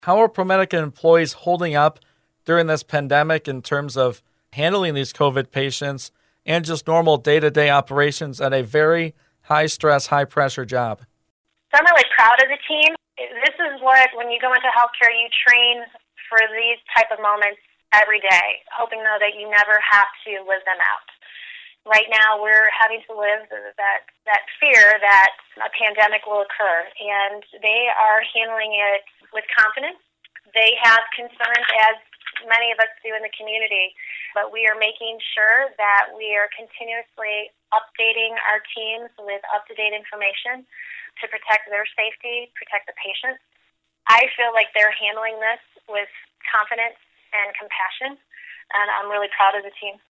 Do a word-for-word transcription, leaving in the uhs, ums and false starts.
How are ProMedica employees holding up during this pandemic in terms of handling these COVID patients and just normal day-to-day operations at a very high-stress, high-pressure job? So I'm really proud of the team. This is what, when you go into healthcare, you train for these type of moments every day, hoping, though, that you never have to live them out. Right now, we're having to live that that fear that a pandemic will occur, and they are handling it with confidence. They have concerns, as many of us do in the community, but we are making sure that we are continuously updating our teams with up-to-date information to protect their safety, protect the patients. I feel like they're handling this with confidence and compassion, and I'm really proud of the team.